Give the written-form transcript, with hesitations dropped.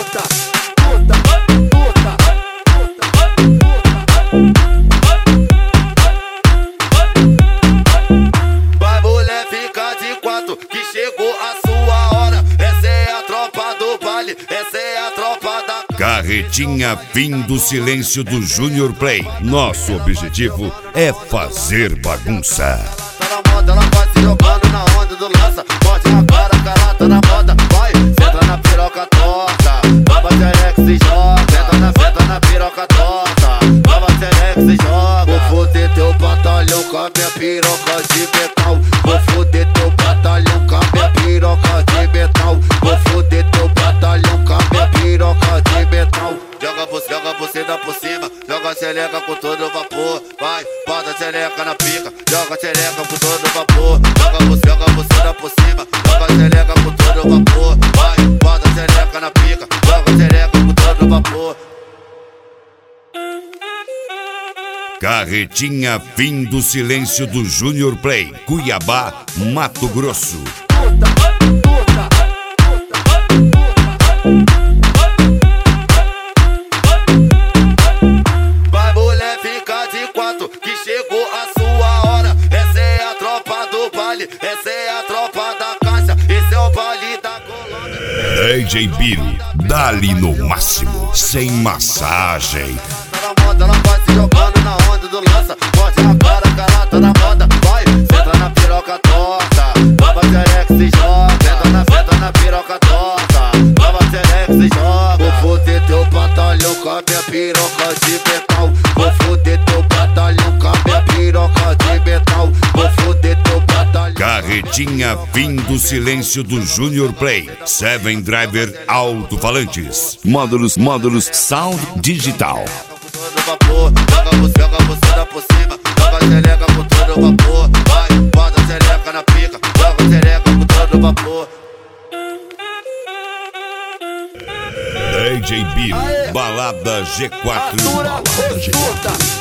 Vai mulher, fica de quatro que chegou a sua hora. Essa é a tropa do baile, essa é a tropa da Carretinha Fim do Silêncio do Junior Play. Nosso objetivo é fazer bagunça. Tá na moda, ela vai se jogando na onda do lança. Morde na cara, cara, tá na moda. Vai, senta na piroca torta. Baba Terex se joga. Senta na piroca torta. Baba Terex se joga. Vou foder teu batalhão com a minha piroca de metal. Vou foder teu batalhão com a minha piroca de metal. Vou foder teu batalhão com a minha piroca de metal. Joga você dá por cima. Joga a xereca com todo vapor. Vai, bota a xereca na pica. Joga a xereca com todo vapor. Joga você dá por cima. Joga a xereca com todo vapor. Vai, bota a xereca na pica. Joga a xereca com todo vapor. Carretinha Fim do Silêncio do Junior Play, Cuiabá, Mato Grosso. Vai mulher, fica de quatro que chegou a sua hora. Essa é a tropa do baile, essa é a tropa da caixa. Esse é o baile da Colômbia. DJ Biro, dá-lhe no máximo, sem massagem. Tá na moda, ela vai se jogando na onda do lança. Morde na cara, cara, tá na moda. Vai, senta na piroca torta. Baba Terex se joga. Senta na piroca torta. Baba Terex se joga. Vou foder teu batalhão com a minha piroca de metal. Vou foder teu batalhão com a minha piroca de metal. Vou foder teu batalhão. Carretinha Fim do Silêncio do Junior Play, Seven Driver Alto-Falantes, módulos Sound Digital. Todo vapor, joga você dá por cima. Joga a xereca com todo vapor. Vai, bota a xereca na pica. Joga a xereca com todo vapor. DJ Biro, Balada G4. Balada G4.